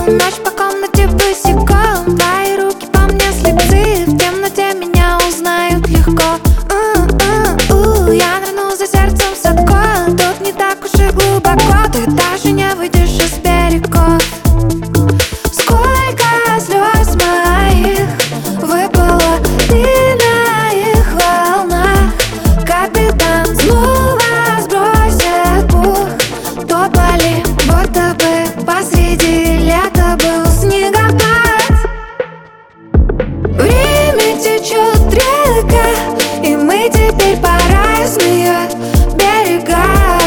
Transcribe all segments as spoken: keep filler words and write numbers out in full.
Ночь по комнате босиком, твои руки по мне слепцы. В темноте меня узнают легко. У-у-у, я нырну за сердцем в садко. Тут не так уж и глубоко, ты даже не выйдешь из берегов. Сколько слез моих выпало ты на их волнах. Капитан снова сбросит пух. Тополи, будто бы посреди лета был снегопад. Время течет река, и мы теперь по разные берега.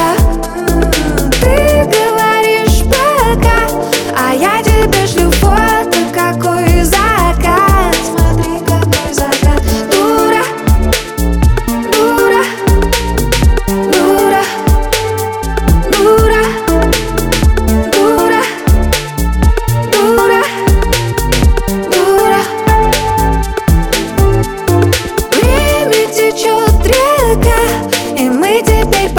Ты говоришь пока, а я тебе шлю фото, какой закат. Смотри, какой закат. Дура, дура, дура, дура, дура, дура, дура. Время течет река, и мы теперь